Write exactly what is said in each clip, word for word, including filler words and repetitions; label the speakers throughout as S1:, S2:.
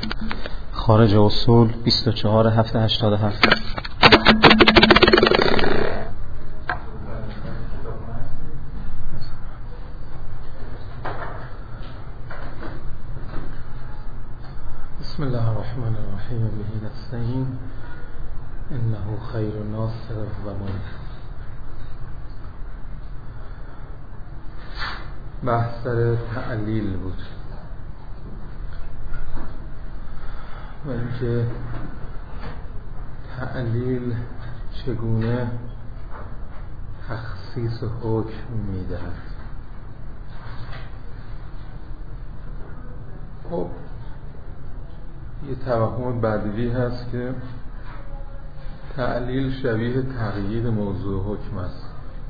S1: خارج اصول بیست و چهار هفت هشتاد و هفت.
S2: بسم الله الرحمن الرحیم به نستعین انه خیر ناصر و معین. بحث در تعلیل بود و اینکه تعلیل چگونه تخصیص حکم میدهد. خب یه توهم بدیهی هست که تعلیل شبیه تغییر موضوع حکم است.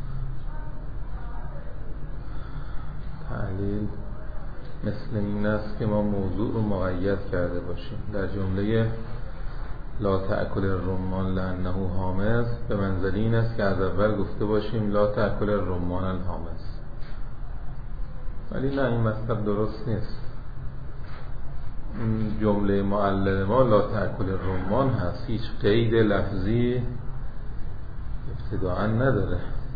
S2: تعلیل مثل این است که ما موضوع رو مقید کرده باشیم. در جمله لا تأکل الرمان لأنه حامض به منزله این است که از اول گفته باشیم لا تأکل الرمان الحامض، ولی نه، این مطلب درست نیست. این جمله معلل ما لا تأکل الرمان هست، هیچ قید لفظی ابتداءً نداره،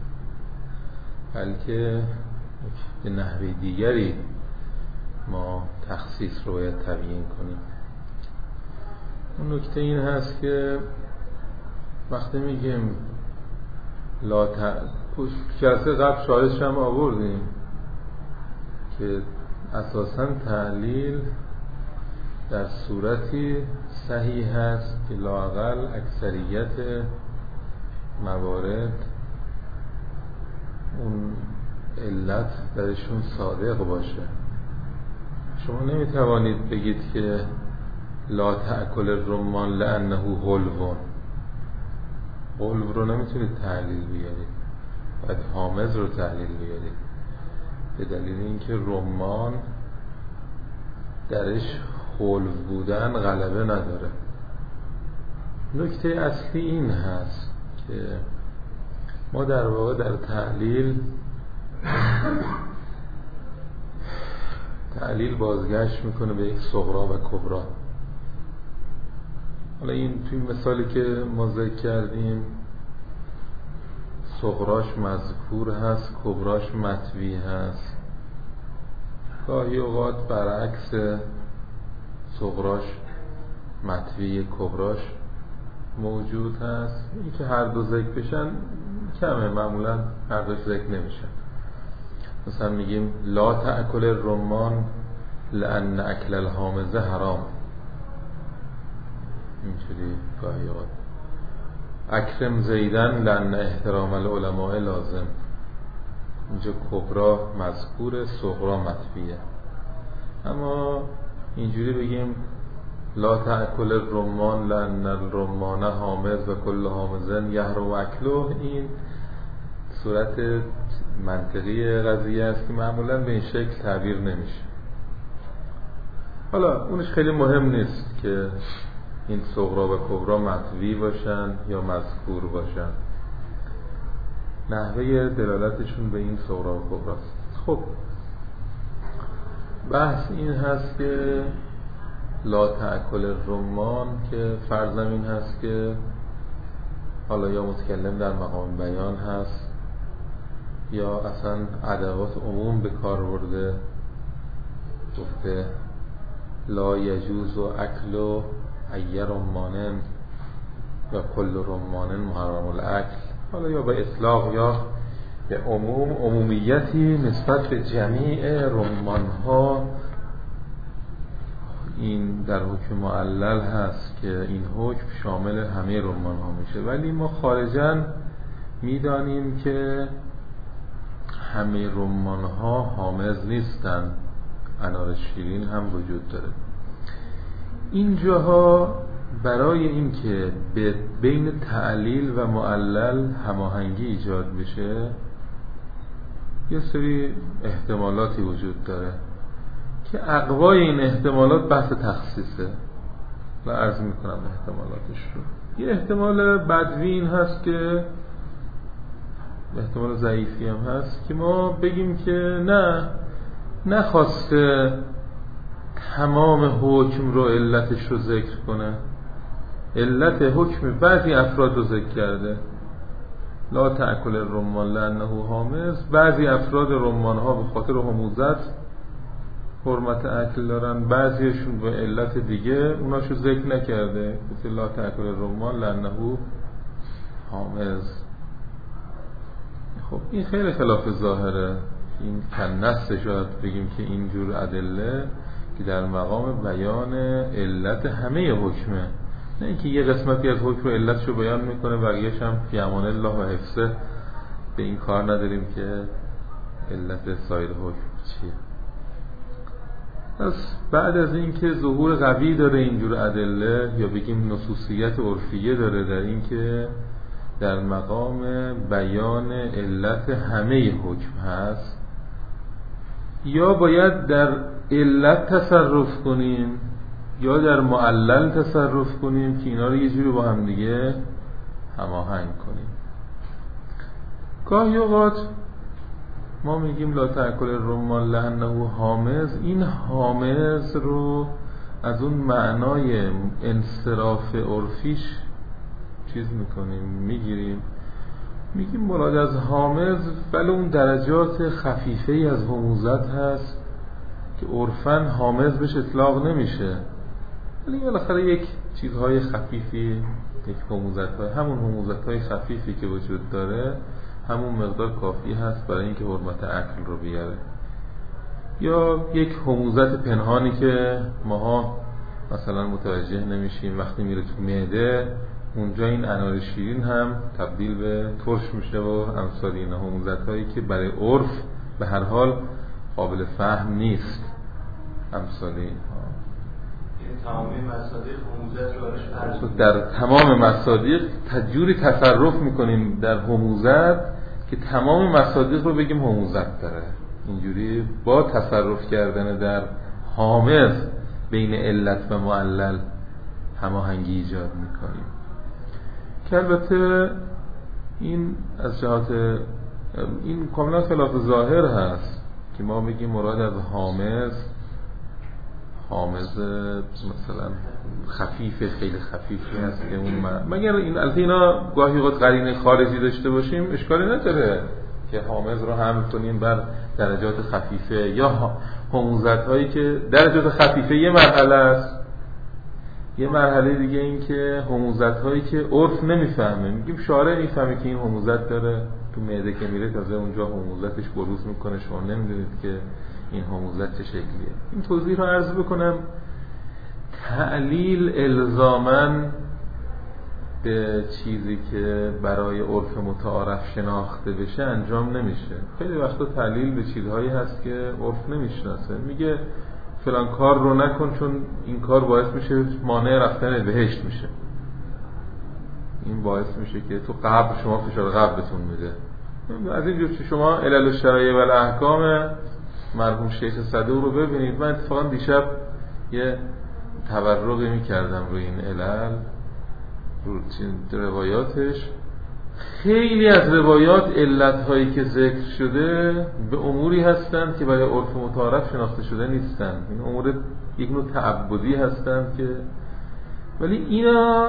S2: بلکه به نحوه دیگری ما تخصیص رو باید تبیین کنیم. اون نکته این هست که وقتی میگیم لا ت... جلسه قبل شاهدش هم آوردیم که اساساً تعلیل در صورتی صحیح هست که لااقل اکثریت موارد اون علت درشون صادق باشه. شما نمیتوانید بگید که لا تأکل الرمان لأنه غلو. غلو رو نمیتونید تحلیل بیارید، باید حامض رو تحلیل بیارید، به دلیل اینکه رمان درش غلو بودن غلبه نداره. نکته اصلی این هست که ما در واقع در تحلیل تعلیل بازگشت میکنه به یک صغرا و کبرا. حالا این توی مثالی که ما ذکر کردیم صغراش مذکور هست، کبراش مطوی هست. گاهی اوقات برعکس صغراش مطوی کبراش موجود هست. این که هر دو ذکر بشن کمه، معمولا هر دوش ذکر نمیشن. مثلا میگیم لا تأکل الرمان لأن اکل الحامض حرام، اینجوری گاهی اوقات اکرم زیدن لأن احترام العلماء لازم. اینجا کبرا مذکور، صغرا مطویه. اما اینجوری بگیم لا تأکل الرمان لأن الرمان حامض و کل حامضن یحرم اکله، این صورت منطقی قضیه است که معمولا به این شکل تعبیر نمیشه. حالا اونش خیلی مهم نیست که این صغرا و کبرا مطوی باشن یا مذکور باشن، نحوه دلالتشون به این صغرا و کبراست. خب بحث این هست که لا تأکل الرمان که فرضم این هست که حالا یا متکلم در مقام بیان هست یا اصلا ادوات عموم به کار برده، گفته لا یجوز و اکل و ای رمانن یا کل رمانن محرم الاکل، حالا یا به اطلاق یا به عموم، عمومیتی نسبت به جمیع رمان ها. این در حکم معلل هست که این حکم شامل همه رمان ها میشه، ولی ما خارجاً میدانیم که همه رمان ها حامض نیستن، انار شیرین هم وجود داره. اینجاها برای اینکه بین تعلیل و معلل هماهنگی ایجاد بشه یه سری احتمالاتی وجود داره که اقوای این احتمالات بحث تخصیصه و عرض میکنم احتمالاتش رو. یه احتمال بدوی این هست که احتمال ضعیفی هم هست که ما بگیم که نه، نخواسته تمام حکم رو علتش رو ذکر کنه. علت حکم بعضی افراد رو ذکر کرده، لا تأکل الرمان لأنه حامض. بعضی افراد رمان ها به خاطر حموضت حرمت اکل دارن، بعضیشون به علت دیگه اوناشو ذکر نکرده، مثل لا تأکل الرمان لأنه حامض. خب این خیلی خلاف ظاهره، این کنسته شاید بگیم که اینجور ادله که در مقام بیان علت همه حکمه، نه اینکه یه قسمتی از حکم علتشو بیان میکنه بقیه‌اش هم فی امان الله و حفظه، به این کار نداریم که علت سایر حکم چیه. پس بعد از این که ظهور قوی داره اینجور ادله، یا بگیم نصوصیت عرفیه داره در این که در مقام بیان علت همه حکم هست، یا باید در علت تصرف کنیم یا در معلل تصرف کنیم که اینا رو یه جوری با هم دیگه هماهنگ کنیم. گاهی اوقات ما میگیم لا تأکل الرمان لأنه حامض، این حامض رو از اون معنای انصراف عرفیش چیز میکنیم، میگیریم، میگیم مراد از حامض ولی اون درجات خفیفه ای از حموضت هست که عرفاً حامض بهش اطلاق نمیشه، ولی بالاخره یک چیزهای خفیفی، یک حموضت های همون حموضت های خفیفی که وجود داره همون مقدار کافی هست برای اینکه حرمت اکل رو بیاره. یا یک حموضت پنهانی که ماها مثلا متوجه نمیشیم، وقتی میره تو معده اونجا این انار شیرین هم تبدیل به ترش میشه و امثال این حموضت هایی که برای عرف به هر حال قابل فهم نیست، امثال اینها.
S3: تمام مصادیق حموضت رو ارش
S2: در تمام مصادیق تجوری تصرف میکنیم در حموضت که تمام مصادیق رو بگیم حموضت داره، اینجوری با تصرف کردن در حامض بین علت و معلل هماهنگی ایجاد میکنیم، که البته این از جهات این کاملا خلاف ظاهر هست که ما بگیم مراد از حامض حامض مثلا خفیف، خیلی خفیفی هست که اون مگر این البته اینا گاهی اوقات قرینه خارجی داشته باشیم اشکالی نداره که حامض رو حمل کنیم بر درجات خفیفه، یا حموضت هایی که درجات خفیفه یه مرحله است، یه مرحله دیگه این که حموضت هایی که عرف نمیفهمه، میگیم شارع میفهمه که این حموضت داره، تو معده که میره تازه اونجا حموضتش بروز میکنه، شما نمیدونید که این حموضت چه شکلیه. این توضیح رو عرض بکنم، تعلیل الزاماً به چیزی که برای عرف متعارف شناخته بشه انجام نمیشه. خیلی وقتا تعلیل به چیزهایی هست که عرف نمیشناسه، میگه فلان کار رو نکن چون این کار باعث میشه مانع رفتن بهشت میشه، این باعث میشه که تو قبر شما فشار قبرتون میده. از این جور که شما علل الشرایع و الاحکام مرحوم شیخ صدوق رو ببینید، من اتفاقا دیشب یه تورقی میکردم روی این علل، رو روایاتش. خیلی از روایات علتهایی که ذکر شده به اموری هستند که برای عرف متعارف شناخته شده نیستند، این امور یک نوع تعبدی هستند که ولی اینا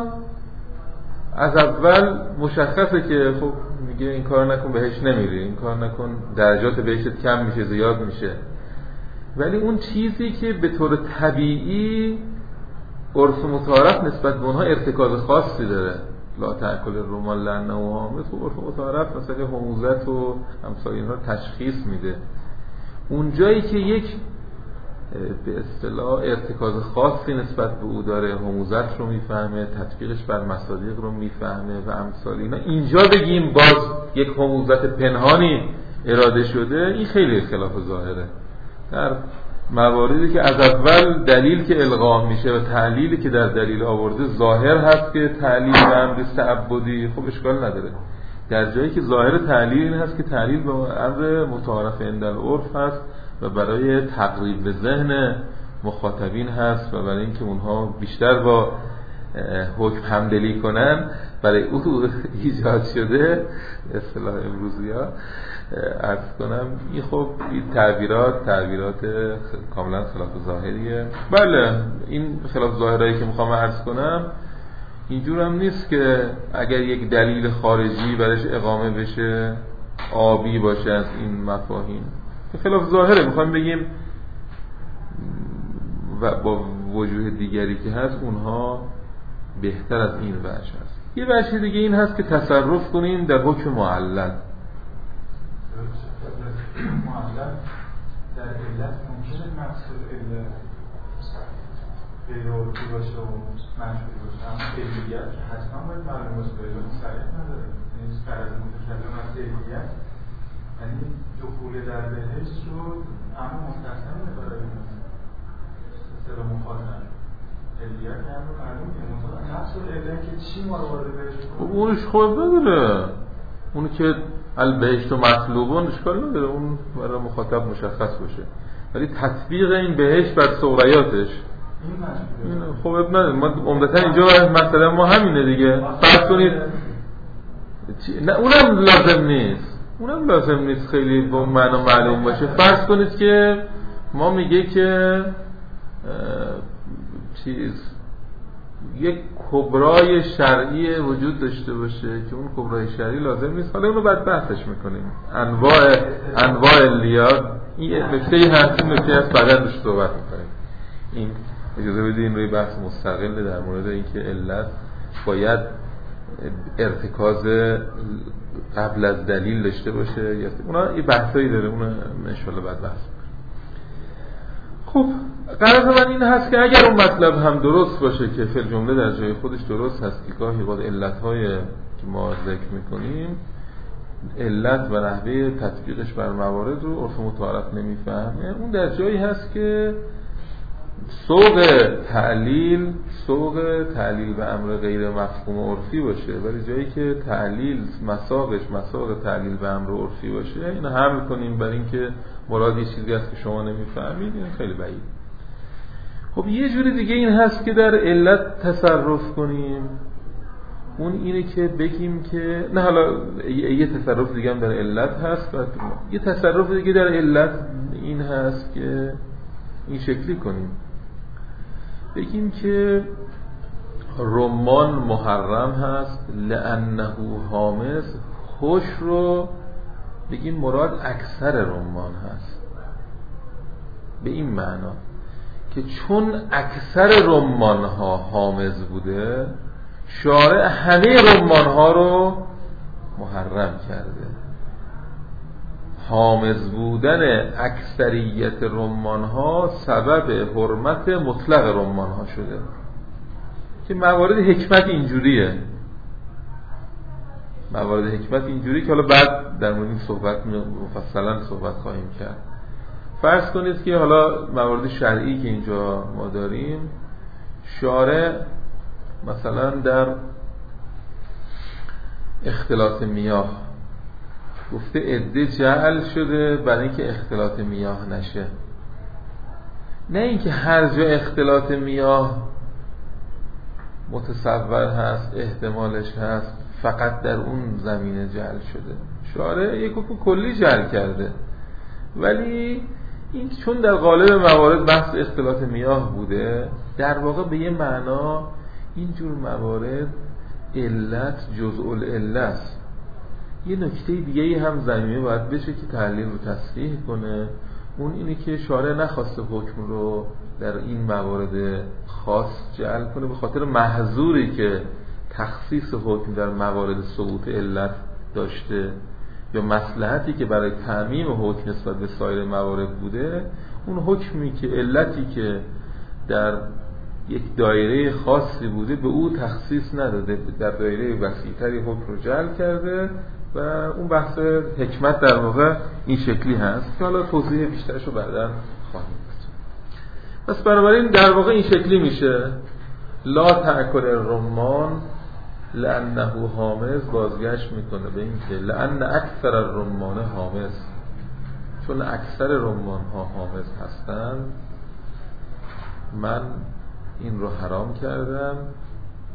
S2: از اول مشخصه که خب میگه این کار نکن بهش نمیری، این کار نکن درجات بهشت کم میشه زیاد میشه، ولی اون چیزی که به طور طبیعی عرف متعارف نسبت به اونها ارتکاز خاصی داره، لا تأکل الرمان لأنه حامض، عرف متعارف مثلا حموضت و امثال اینها تشخیص میده. اون جایی که یک به اصطلاح ارتکاز خاصی نسبت به او داره، حموضت رو میفهمه، تطبیقش بر مصادیق رو میفهمه و امثال اینا، اینجا بگیم باز یک حموضت پنهانی اراده شده، این خیلی خلاف ظاهره. در مواردی که از اول دلیل که الغا میشه و تعلیلی که در دلیل آورده ظاهر هست که تعلیل امر تعبدی، خب اشکال نداره. در جایی که ظاهر تعلیل این هست که تعلیل به امر متعارف عند العرف هست و برای تقریب به ذهن مخاطبین هست و برای اینکه اونها بیشتر با حکم همدلی کنن برای او ایجاد شده، اصطلاح امروزی ها عرض کنم. این خب این تعبیرات تعبیرات کاملا خلاف ظاهریه. بله این خلاف ظاهرایی که میخوام عرض کنم اینجور هم نیست که اگر یک دلیل خارجی برش اقامه بشه آبی باشه از این مفاهیم. خلاف ظاهره، میخوام بگیم و با وجوه دیگری که هست اونها بهتر از این وجه هست. یه وجه دیگه این هست که تصرف کنیم در حکم معلل.
S4: معلل در علت ممکنه مقصود علت غیر عرفی باشه و مشهور باشه، اما علیت حتما باید معلوم باشه، علت صریح نداره. یعنی فرض متکلم از علیت یعنی دخول در بهشت رو اما مستثنا برای اصطلاح مخاطب علیت هم معلومه، مثلا نفس العله که چی ما رو وارد بهشت کنه
S2: اونش خود نداره، اونی که البهشت و مطلوبون اشکال نداره، اون برای مخاطب مشخص باشه، ولی تطبیق این بهشت بر سوریاتش این خب اب نداره. ما عمدتا اینجا مثلا ما همینه دیگه، فرض کنید نه اونم لازم نیست اونم لازم نیست خیلی با معنا معلوم باشه. فرض کنید که ما میگه که چیز یک کبرای شرعی وجود داشته باشه که اون کبرای شرعی لازم نیست، حالا اونو بعد بحثش میکنیم. انواع انواع لیاد این نکته هست، این نکته هست بعدا روش صحبت میکنیم. این اجازه بدین روی بحث مستقل در مورد اینکه علت باید ارتکاز قبل از دلیل داشته باشه یا اونا یه بحثایی داره، اون ان شاء الله بعد بحث. خب غرض من این هست که اگر اون مطلب هم درست باشه که فی الجمله در جای خودش درست هست که گاهی بعد علت‌های که ما ذکر می‌کنیم علت و نحوه تطبیقش بر موارد رو عرف متعارف نمی‌فهمه، اون در جایی هست که سوق تعلیل سوق تعلیل به امر غیر مفهوم عرفی باشه، ولی جایی که تعلیل مساقش مساق تعلیل به امر عرفی باشه اینو حمل کنیم بر این که مراد یه چیزی هست که شما نمیفهمید، این خیلی بعید. خب یه جوری دیگه این هست که در علت تصرف کنیم، اون اینه که بگیم که نه، حالا یه تصرف دیگه هم در علت هست، یه تصرف دیگه در علت این هست که این شکلی کنیم، بگیم که رمان محرم هست لانه حامض، خوش رو بگیم مراد اکثر رمان هست، به این معنا که چون اکثر رمان ها حامض بوده شارع همه رمان ها رو محرم کرده. حامض بودن اکثریت رمان ها سبب حرمت مطلق رمان ها شده که موارد حکمت اینجوریه، موارد حکمت اینجوری که حالا بعد در مورد این صحبت مفصلا صحبت خواهیم کرد. فرض کنید که حالا موارد شرعی که اینجا ما داریم، شارع مثلا در اختلاط میاه گفته عده جعل شده برای اینکه اختلاط میاه نشه، نه اینکه هر جا اختلاط میاه متصور هست احتمالش هست فقط در اون زمینه جعل شده. شارع یک حکم کلی جعل کرده، ولی این چون در قالب موارد بحث اختلاط میاه بوده، در واقع به یه معنا اینجور موارد علت جزء العله است. یه نکته دیگه هم زمینه باید بشه که تحلیل رو تصحیح کنه، اون اینه که شارع نخواسته حکم رو در این موارد خاص جعل کنه به خاطر محظوری که تخصیص حکم در موارد ثبوت علت داشته یا مصلحتی که برای تعمیم حکم نسبت به سایر موارد بوده. اون حکمی که علتی که در یک دایره خاصی بوده به او تخصیص نداده، در دایره وسیع‌تری حکم رو جعل کرده و اون بحث حکمت در واقع این شکلی هست که حالا توضیح بیشترشو بعدا خواهیم داد. پس بنابراین در واقع این شکلی میشه لا تأکل الرمان لانه حامض، بازگشت میکنه به این که لان اکثر الرمان حامض، چون اکثر رمان ها حامض هستند من این رو حرام کردم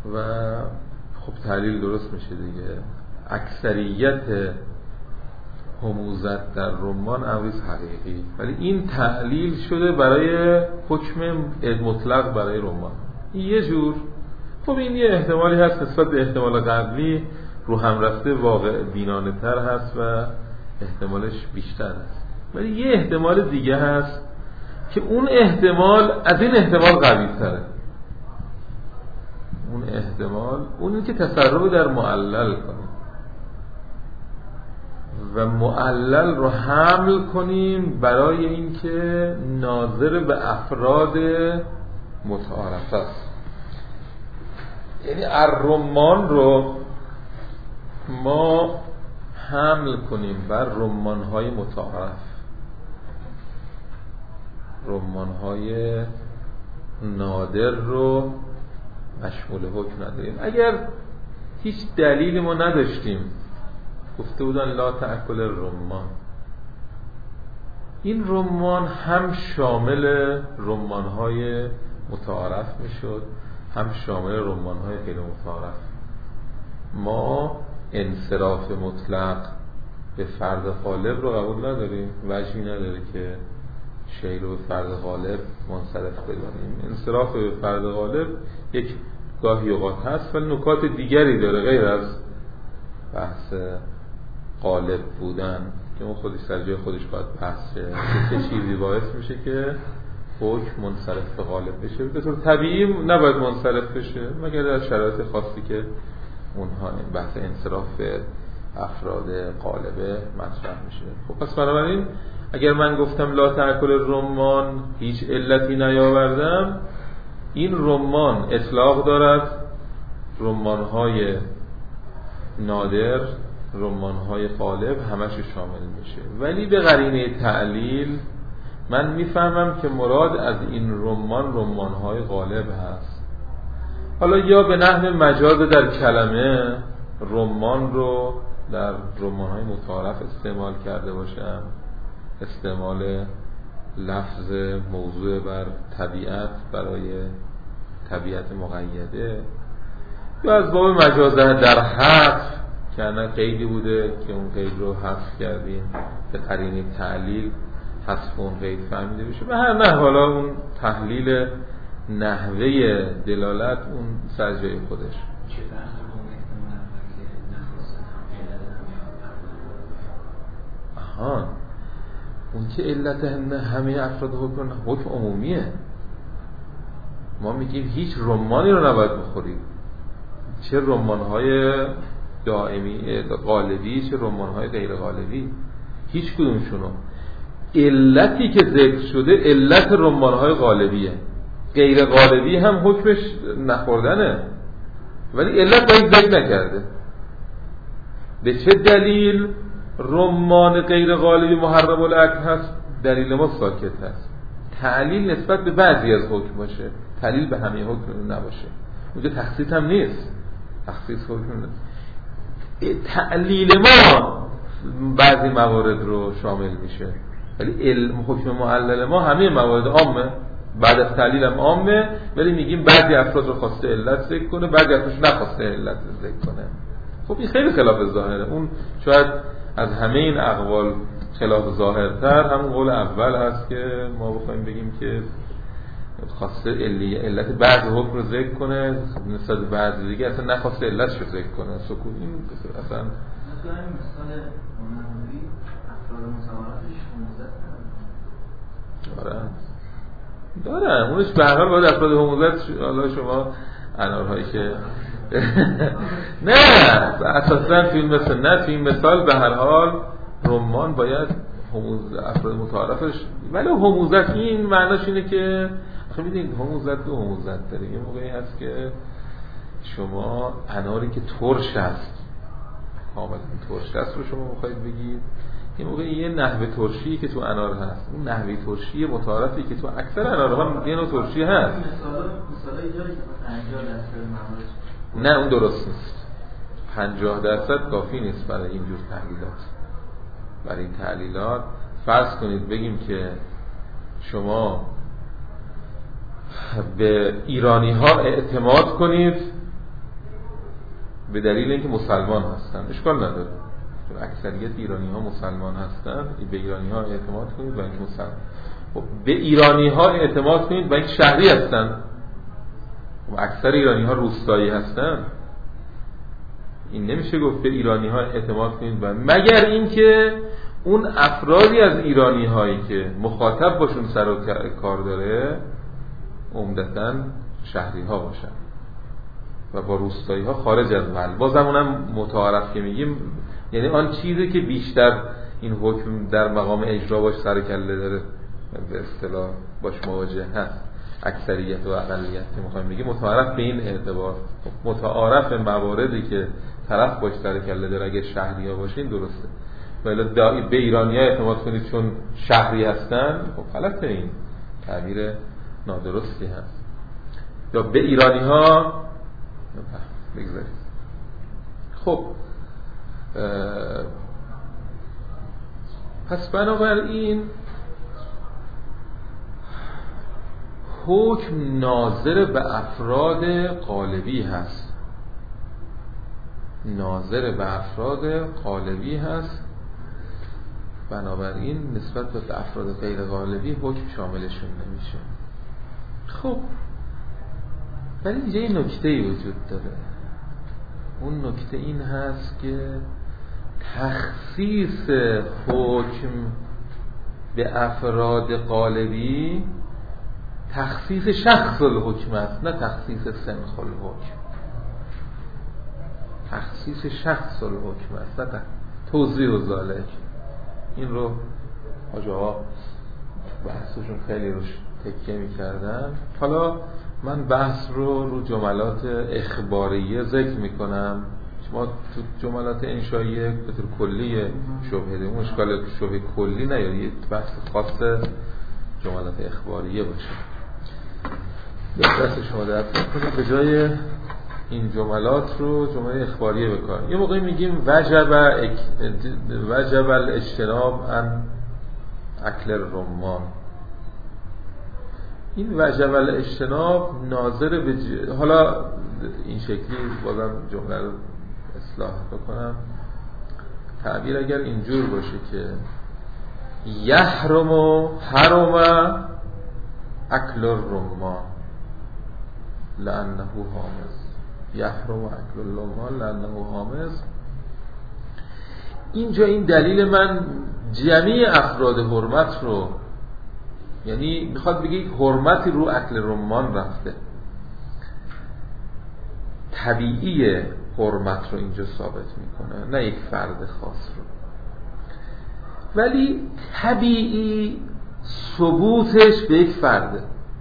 S2: و خب تحلیل درست میشه دیگه. اکثریت هموزت در رمان امریز حقیقی، ولی این تحلیل شده برای حکم مطلق برای رمان. این یه جور، خب این یه احتمالی هست نسبت به احتمال قبلی رو هم رفته واقع بینانه تر هست و احتمالش بیشتر هست. ولی یه احتمال دیگه هست که اون احتمال از این احتمال قوی تره. اون احتمال اونی که تصرف در معلل کنیم و معلل رو حمل کنیم برای اینکه ناظر به افراد متعارف است. یعنی الرمان رو ما حمل کنیم بر رمان‌های متعارف، رمان‌های نادر رو مشمول حکم نداریم. اگر هیچ دلیلی ما نداشتیم، گفته بودن لا تأکل الرمان، این رمان هم شامل رمان‌های متعارف میشد، هم شامل رمان‌های غیر متعارف. ما انصراف مطلق به فرد غالب رو قبول نداریم، وجهی نداره که شی رو به فرد غالب منصرف بدانیم. انصراف به فرد غالب یک گاهی اوقات هست، ولی نکات دیگری داره غیر از بحث غالب بودن که اون خودش سر جای خودش باید بحث شه. چه چیزی باعث میشه که حکم منصرف به غالب بشه؟ به طور طبیعی نباید منصرف بشه مگر در شرایط خاصی که اونها بحث انصراف به افراد غالبه مطرح میشه. خب پس بنابراین اگر من گفتم لا تأکل رمان هیچ علتی نیاوردم، این رمان اطلاق دارد رمان‌های نادر، رمان‌های غالب همش شامل میشه. ولی به قرینه تعلیل من میفهمم که مراد از این رمان رمان‌های غالب هست. حالا یا به نحو مجاز در کلمه رمان رو در رمان‌های متعارف استعمال کرده باشم، استعمال لفظ موضوع بر طبیعت برای طبیعت مقیده، یا از باب مجاز در حذف که نه قیدی بوده که اون قید رو حذف کردیم به قرینه تعلیل حذف اون قید فهمیده بشه. به هر نحو حالا اون تحلیل نحوه دلالت اون سر جای خودش. آها، اون که علت همه افراد حکم حکم عمومیه. ما میگیم هیچ رمانی رو نباید بخورید، چه رمان‌های دائمی غالبی چه رمان‌های غیر غالبی، هیچ کدومشونو. علتی که ذکر شده علت رمان‌های غالبیه، غیر غالبی هم حکمش نخوردنه، ولی علت باید ذکر نکرده. به چه دلیل رمان غیر غالبی محرم الاکل هست؟ دلیل ما ساکت هست. تعلیل نسبت به بعضی از حکم باشه، تعلیل به همه حکم نباشه. اونجا تخصیص هم نیست، تخصیص حکم نیست. تعلیل ما بعضی موارد رو شامل میشه، ولی علم حکم معلل ما همه موارد عامه، بعد از تعلیل هم عامه، ولی میگیم بعضی افراد رو خواسته علت ذکر کنه، بعضی افرادش نخواسته علت ذکر کنه. خب این خیلی خلاف ظاهره. اون شاید از همه این اقوال خلاف ظاهرتر همون قول اول هست که ما بخوایم بگیم که خواسته علی علت بعض حکم رو ذکر کنه نسبت به بعض دیگه اصلا نخواسته علتش رو ذکر کنه. سکوت این اصلا
S3: مثلا مثال منوی افراد متعارفش هموزت
S2: دارن دارن اونش به هر حال باید افراد هموزت. حالا شما انارهایی که نه اساسا فیلم مثل نه فیلم مثال به هر حال رمان باید هموز افراد متعارفش، ولی هموزت این معناش اینه که آخه میدونید هموزت دو هموزت داره. یه موقعی هست که شما اناری که ترش هست کاملا ترش هست رو شما میخواید بگید، یه موقعی یه نحوه ترشی که تو انار هست، اون نحوه ترشی متعارفی که تو اکثر انارها یه نوع ترشی هست.
S3: مثلا مثلا اینجایی که پنجاه درصد موارد
S2: نه اون درست نیست، پنجاه درصد کافی نیست برای اینجور تحلیلات. برای این تحلیلات فرض کنید بگیم که شما به ایرانی ها اعتماد کنید به دلیل اینکه مسلمان هستن. اشکال نداره، چون اکثریت ایرانی ها مسلمان هستن. به ایرانی ها اعتماد کنید و اینکه مسلمان، به ایرانی ها اعتماد کنید و اینکه شهری هستن. و اکثر ایرانی ها روستایی هستن. این نمیشه گفت به ایرانی ها اعتماد کنید و مگر اینکه اون افرادی از ایرانی هایی که مخاطب باشون سر و کار داره عمدتاً شهری ها باشن و با روستایی ها خارج از محل. بازم اونم متعارف که میگیم، یعنی آن چیزی که بیشتر این حکم در مقام اجرا باش سر کله داره به اصطلاح باش مواجه هست، اکثریت و اقلیت که میخوایم بگیم، متعارف به این اعتبار، متعارف مواردی که طرف باش سر کله داره اگه شهری ها باشین درسته. ولی به ایرانی ها اعتماد کنید چون شهری هستن، خب غلطه، این تعبیر نادرستی هست. یا به ایرانی ها بگذارید. خب پس بنابراین حکم ناظر به افراد غالبی هست، ناظر به افراد غالبی هست. بنابراین نسبت به افراد غیر غالبی حکم شاملشون نمیشه. خب ولی اینجا یه نکته‌ای وجود داره. اون نکته این هست که تخصیص حکم به افراد غالبی تخصیص شخص الحکم است، نه تخصیص سنخ الحکم. تخصیص شخص الحکم است، نه توضیح و ذالک. این رو حاج آقا بحثشون خیلی روش تکیه می‌کردن. حالا من بحث رو رو جملات اخباریه ذکر میکنم. شما تو جملات انشائیه به طور کلی شبهه داریم، اشکال شبهه کلی نه، یعنی بحث خاص جملات اخباریه باشه. دست شما درد کنید به جای این جملات رو جمله اخباریه بکن. یه موقعی میگیم وجب اک... وجب الاجتناب عن اکل الرمان. این وجب الاجتناب ناظر به ج... حالا این شکلی بازم جمله رو اصلاح بکنم. تعبیر اگر اینجور باشه که یحرم حرم اکل الرمان لانه حامض، یحرم اکل الرمان لانه حامض. اینجا این دلیل من جمعی افراد حرمت رو، یعنی میخواد بگه یک حرمتی رو اکل رمان رفته، طبیعی حرمت رو اینجا ثابت میکنه، نه یک فرد خاص رو. ولی طبیعی ثبوتش به یک فرده،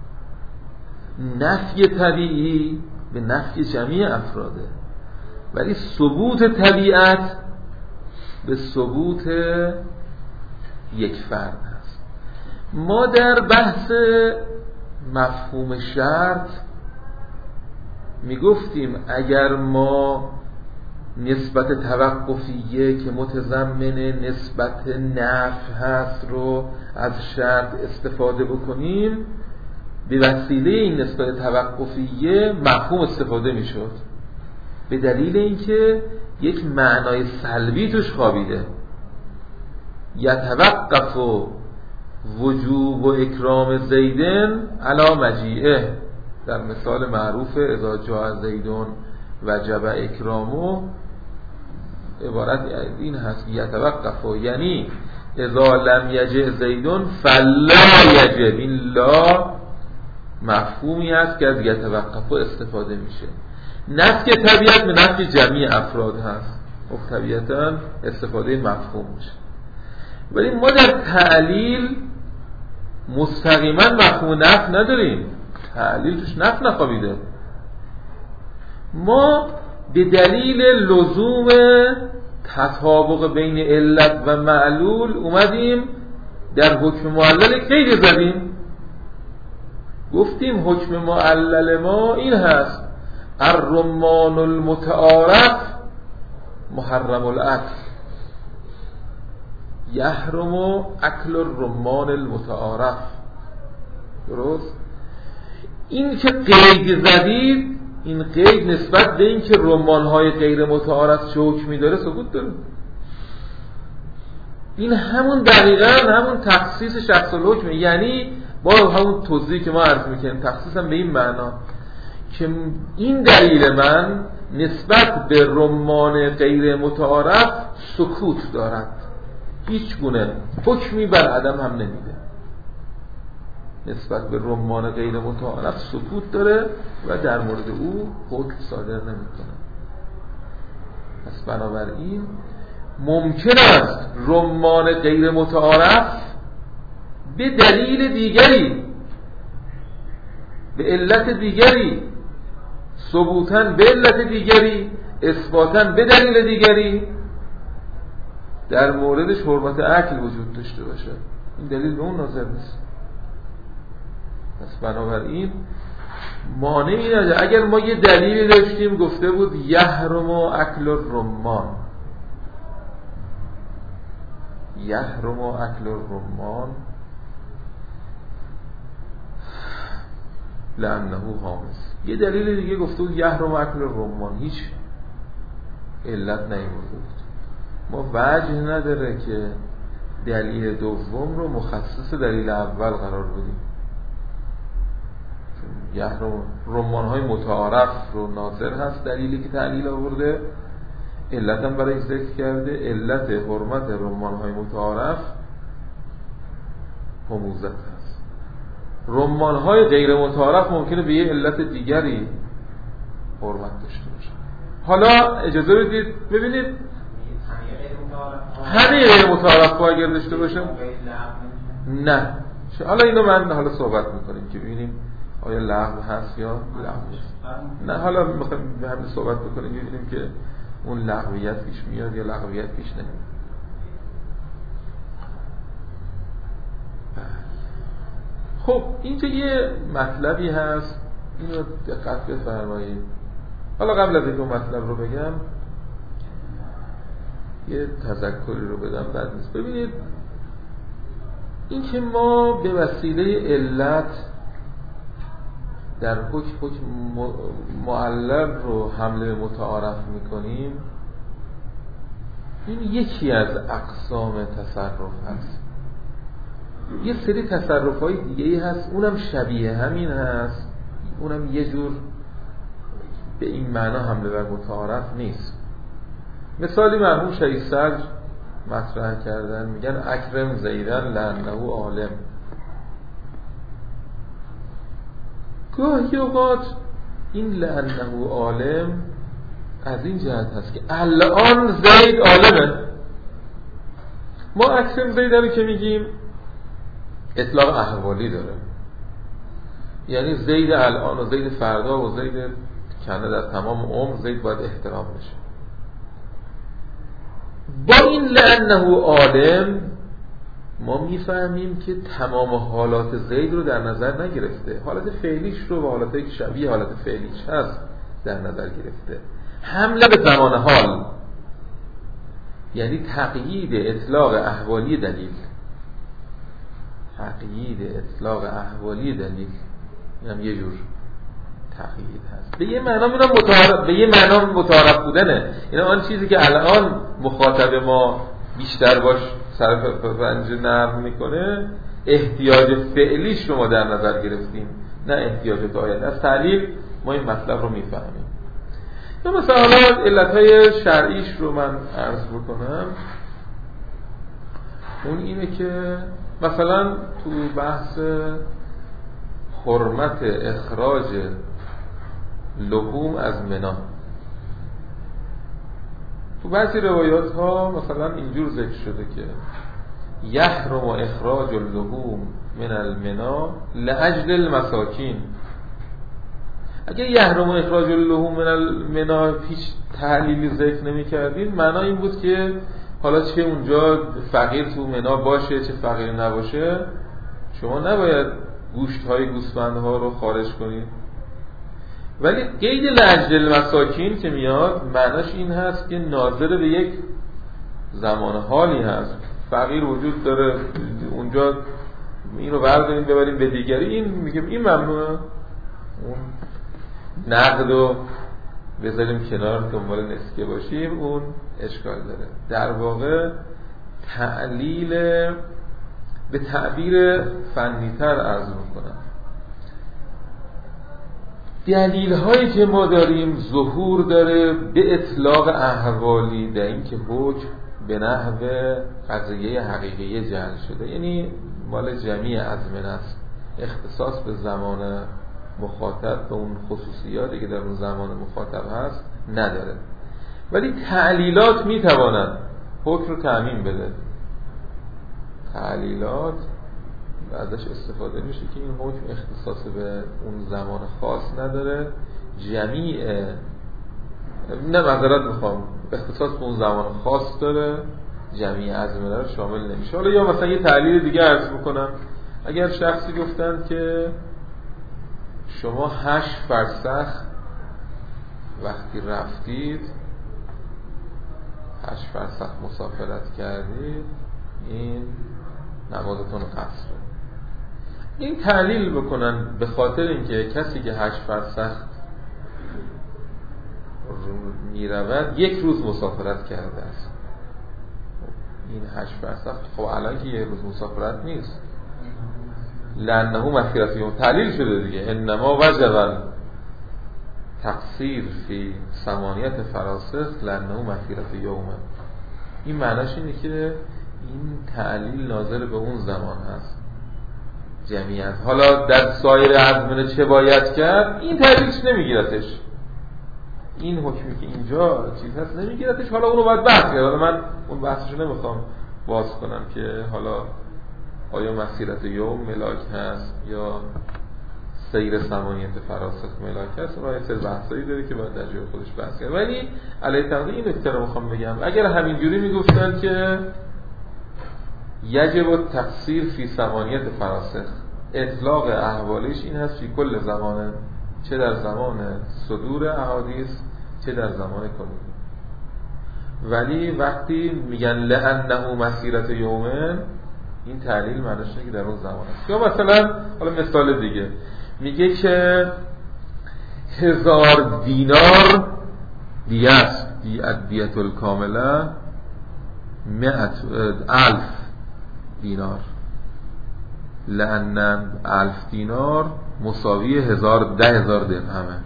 S2: نفی طبیعی به نفی جمعی افراده، ولی ثبوت طبیعت به ثبوت یک فرد هست. ما در بحث مفهوم شرط میگفتیم اگر ما نسبت توقفیه که متضمن نسبت نفی هست رو از شرط استفاده بکنیم، به وسیله این نسبت توقفیه مفهوم استفاده میشد، به دلیل اینکه یک معنای سلبی توش خوابیده. یتوقف وجوب و اکرام زیدن علی مجیئه، در مثال معروف اذا جاء زیدون وجب اکرامو، عبارت این هست یتوقف، یعنی اذا لم یجئ زیدون فلا یجب. این لا مفهومی هست که از یتوقف استفاده میشه. نفی طبیعت به نفی جمعی افراد هست، خب طبیعتا استفاده مفهوم میشه. ولی ما در تعلیل مستقیما مفهوم نفی نداریم، تعلیل توش نفی نخوابیده. ما به دلیل لزوم تطابق بین علت و معلول اومدیم در حکم معلل قید زدیم، گفتیم حکم معلل ما این هست الرمان المتعارف محرم الاکل، یحرم اکل الرمان المتعارف. درست؟ این که قید زدید این قید نسبت به این که رمان‌های غیر متعارف چه حکمی داره سکوت داره. این همون دقیقاً همون تخصیص شخص الحکمه. یعنی با همون توضیحی که ما عرض میکنیم تخصیصم به این معنا که این دلیل من نسبت به رمان غیر متعارف سکوت دارد، هیچ گونه حکمی بر عدم هم نمیده. نسبت به رمان غیر متعارف سکوت داره و در مورد او حکم صادر نمیکنه. پس بنابراین ممکن است رمان غیر متعارف به دلیل دیگری، به علت دیگری، ثبوتاً به علت دیگری، اثباتاً به دلیل دیگری در موردش حرمت عقل وجود داشته باشه. این دلیل به اون ناظر نیست. پس بنابراین مانعی نداره. اگر ما یه دلیلی داشتیم گفته بود یحرم اکل الرمان، یحرم اکل الرمان لانه حامض، یه دلیل دیگه گفته بود یحرم اکل الرمان، هیچ علت نیورده بود. ما وجه نداره که دلیل دوم رو مخصص دلیل اول قرار بدیم. یحرم رمان‌های متعارف رو ناظر هست دلیلی که تعلیل آورده، علت هم برای ذکر کرده. علت حرمت رمان‌های متعارف هموزت هست. رمان‌های غیر متعارف ممکنه به یه علت دیگری حرمت داشته باشه. حالا اجازه بدید ببینید همه غیر متعارف ها اگر داشته باشه نه. حالا اینو من حالا صحبت میکنیم که ببینیم آیا لغو هست یا لغو نیست. نه حالا میخوایم به همین صحبت بکنیم ببینیم که اون لغویت پیش میاد یا لغویت پیش نمیاد. خب اینجا یه مطلبی هست، اینو دقت بفرمایید. حالا قبل از اینکه اون مطلب رو بگم یه تذکری رو بدم بعد نیست. ببینید این که ما به وسیله علت در حکم حکم معلل رو حمله متعارف میکنیم، این یکی از اقسام تصرف هست. یه سری تصرف‌های دیگه‌ای هست اونم شبیه همین هست، اونم یه جور به این معنا حمله بر متعارف نیست. مثالی مرحوم شهید سرج مطرح کردن، میگن اکرم زیدن لانه عالم. گاهی اوقات این لانه عالم از این جهت هست که الان زید عالمه. ما اکرم زیدن رو که میگیم اطلاق احوالی داره، یعنی زید الان و زید فردا و زید کنه در تمام عمر زید باید احترام بشه. با این لانه عالم ما میفهمیم که تمام حالات زید رو در نظر نگرفته، حالت فعلیش رو و حالتی که شبیه حالت فعلیش هست در نظر گرفته. حمله به زمان حال یعنی تقیید اطلاق احوالی دلیل، تقیید اطلاق احوالی دلیل، اینم یه جور تقیید هست. به یه معنا میگم متعارف، به یه معنا متعارف بودنه. این آن چیزی که الان مخاطب ما بیشتر باش سر پنج نرم میکنه، احتیاج فعلیش رو ما در نظر گرفتیم نه احتیاج آینده. از تعلیل ما این مطلب رو میفهمیم. یا مثلا حالا علتهای شرعیش رو من عرض بکنم. اون اینه که مثلا تو بحث حرمت اخراج لحوم از منا، تو بعضی روایات ها مثلا اینجور ذکر شده که یحرم اخراج اللحوم من المنا لاجل المساکین. اگه یحرم اخراج اللحوم من المنا هیچ تحلیلی ذکر نمی کردیم، معنا این بود که حالا چه اونجا فقیر تو منا باشه چه فقیر نباشه، شما نباید گوشت های گوسفند ها رو خارج کنید. ولی قید لاجل المساکین که میاد معناش این هست که ناظر به یک زمان حالی هست، فقیر وجود داره اونجا، این رو برداریم ببریم به دیگری، این میگه این ممنوعه. نقد رو بذاریم کنار دنبال نسکه باشیم اون اشکال داره. در واقع تعلیل به تعبیر فنی‌تر عرض میکنم، دلیل هایی که ما داریم ظهور داره به اطلاق احوالی در این که حکم به نحو قضیه حقیقی جعل شده، یعنی مال جمعی ازمنه است، اختصاص به زمان مخاطب به اون خصوصیاتی که در اون زمان مخاطب هست نداره. ولی تعلیلات میتوانند حکم رو تعمیم بده. تعلیلات ازش استفاده میشه که این حکم اختصاص به اون زمان خاص نداره، جمیع نه معذرت میخوام اختصاص به اون زمان خاص داره، جمیع ازمنه رو شامل نمیشه. حالا یا مثلا یه تعلیل دیگه عرض میکنم، اگر شخصی گفتن که شما هشت فرسخ وقتی رفتید، هشت فرسخ مسافرت کردید، این نمازتون قصره. این تعلیل بکنن به خاطر اینکه کسی که هشت فرسخ میرود یک روز مسافرت کرده است. این هشت فرسخ خب الان که یک روز مسافرت نیست، لانه مسیرت یوم تعلیل شده دیگه. انما وجب تقصیر فی ثمانیت فراسخ لانه مسیرت یوم. این معناش اینه که این تعلیل ناظر به اون زمان هست جمعیت. حالا در سایر ازمنه چه باید کرد این تعلیلش نمیگیرتش، این حکمی که اینجا چیز هست نمیگیرتش. حالا اونو باید بحث کرد. حالا من اون بحثشو نمیخوام باز کنم که حالا آیا مسیرت یوم ملاک هست یا سیر ثمانیت فراسخ ملاک هست. اون یه سری بحثایی داره که باید در جای خودش بحث کرد. ولی علیه تقدیر این نکته رو میخوام بگم، اگر همینجوری میگفتن که یجب تقصیر فی ثمانیت فراسخ، اطلاق احوالیش این هست فی کل زمانه، چه در زمان صدور احادیث چه در زمان کنونی. ولی وقتی میگن لانه مسیرت یومه، این تعلیل معنیش اینه که در اون زمان است. یا مثلا حالا مثال دیگه میگه که هزار دینار دیه است، دیت الکامله مئت الف دینار، لأن الف دینار مساوی هزار ده هزار درهمه.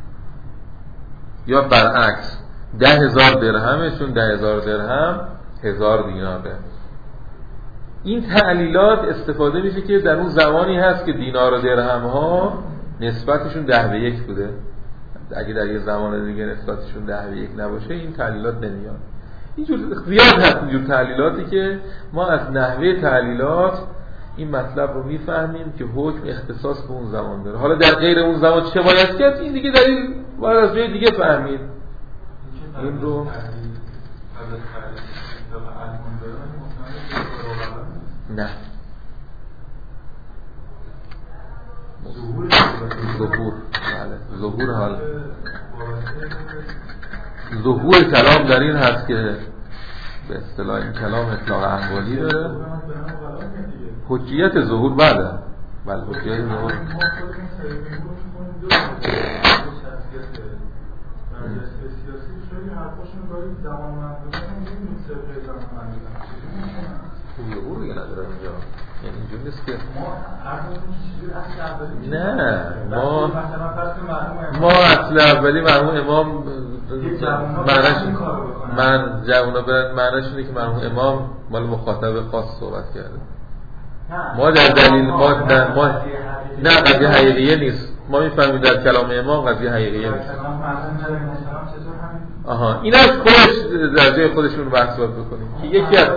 S2: یا برعکس ده هزار درهمه چون ده هزار درهم هزار دیناره. این تعلیلات استفاده میشه که در اون زمانی هست که دینار و درهم ها نسبتشون ده به یک بوده. اگه در یه زمان دیگه نسبتشون ده به یک نباشه این تعلیلات نمیاد. اینجور زیاد هست اینجور تعلیلاتی که ما از نحوه تعلیلات این مطلب رو میفهمیم که حکم اختصاص به اون زمان داره. حالا در غیر اون زمان چه باید کرد این دیگه دلیل باید از جای دیگه فهمید. این رو نه ظهور بله ظهور حال ظهور کلام در این هست که به اصطلاح این کلام اطلاق احوالی داره. حجیت ظهور بله بله حجیت ظهور ظهور دیگه نداره اینجا، یعنی اینجور نیست که نه ما ما اصل اولی مرحوم امام معنیش من جوونا برن معنیش اینه که مرحوم امام مال مخاطب خاص صحبت کرده. ما در دلیل ما نه ما نه قضیه حقیقیه نیست. ما میفهمیم در کلام امام قضیه حقیقیه نیست. آها این از خودش در جای خودشون بحث باید بکنیم که یکی از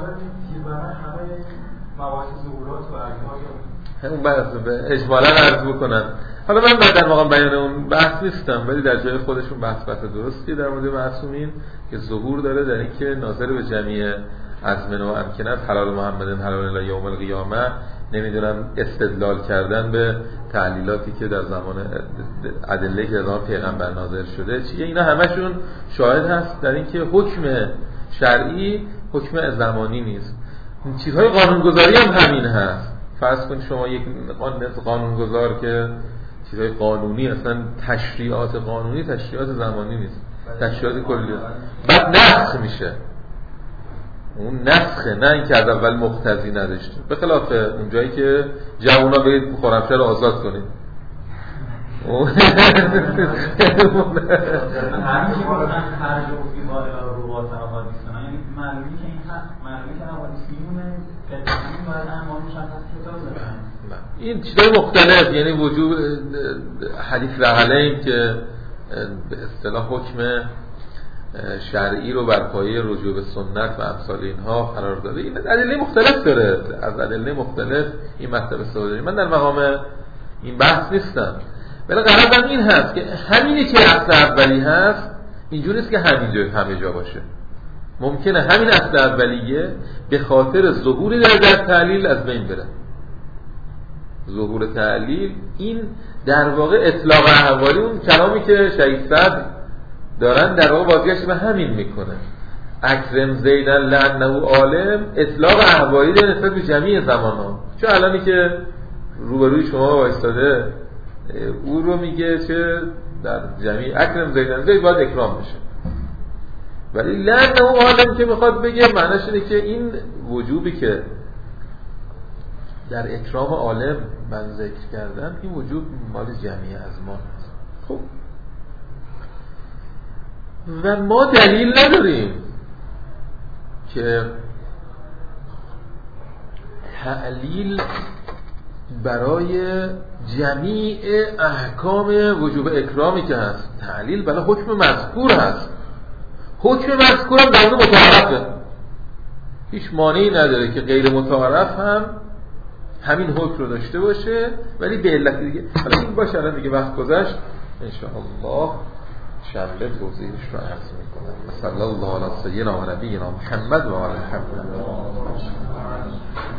S2: اون بحث به اجمالا عرض بکنن. حالا من بعد در واقع بیان اون بحث نیستم، ولی در جای خودشون بحث بحث درستی در مورد معصومین که ظهور داره در این که ناظر به جمعی ازمنه و امکنت حلال محمد حلال الی یوم القیامه، نمیدونم استدلال کردن به تعلیلاتی که در زمان ادله که در زمان پیغمبر نازل شده چیه، اینا همشون شاهد هست در این که حکم شرعی حکم زمانی نیست. چیزهای قانونگذاری هم همین هست. فرض کنید شما یک قانونگذار که چیزهای قانونی، اصلا تشریعات قانونی تشریعات زمانی نیست، تشریعات کلی. بعد نسخ میشه، اون نسخه، نه اینکه از اول مقتضی نداشته. به خلاف اون جایی که جوونا برید خرمشهر رو آزاد کنید،
S3: همین که گفتن خرج افتی با روات احادیث، یعنی معلومی که این معلومی که احادیث میمونه که همین باید اعمال مشخص کتاب بزنن.
S2: این چیزای مختلف، یعنی وجود حدیث رحلین که به اصطلاح حکم شرعی رو بر پایه رجوع به سنت و امثال اینها قرار داده. این ادله مختلف داره، از ادله مختلف این مطلب استفاده داریم. من در مقام این بحث نیستم، ولی غرضم این هست که همینی که اصل اولی هست اینجوری نیست که همینجا همه جا باشه. ممکنه همین اصل اولیه به خاطر ظهوری در در تعلیل از بین بره. ظهور تعلیل این در واقع اطلاق احوالی، اون کلامی که شهید صدر دارن در واقع بازگشت به همین میکنه. اکرم زیدن لعنه عالم، اطلاق احوالی در نسبت به جمیع زمان ها. چون الانی که روبروی شما وایستاده او رو میگه چه در جمیع اکرم زیدن، زید باید اکرام بشه. ولی لعنه عالم که میخواد بگه معنیش اینه که این وجوبی که در اکرام عالم من ذکر کردم، این وجوب مال جمعی ازمان هست. خب و ما دلیل نداریم که تعلیل برای جمیع احکام وجوب اکرامی که هست، تعلیل برای حکم مذکور هست. حکم مذکور هم در مورد متعارفه، هیچ مانعی نداره که غیر متعارف هم همین حکم رو داشته باشه، ولی به علت دیگه. حالا این باشه، الان دیگه وقت گذشت، ان شاء الله شنبه توضیحش رو عرض میکنم. صلی الله علی سیدنا و نبینا محمد و علی محمد.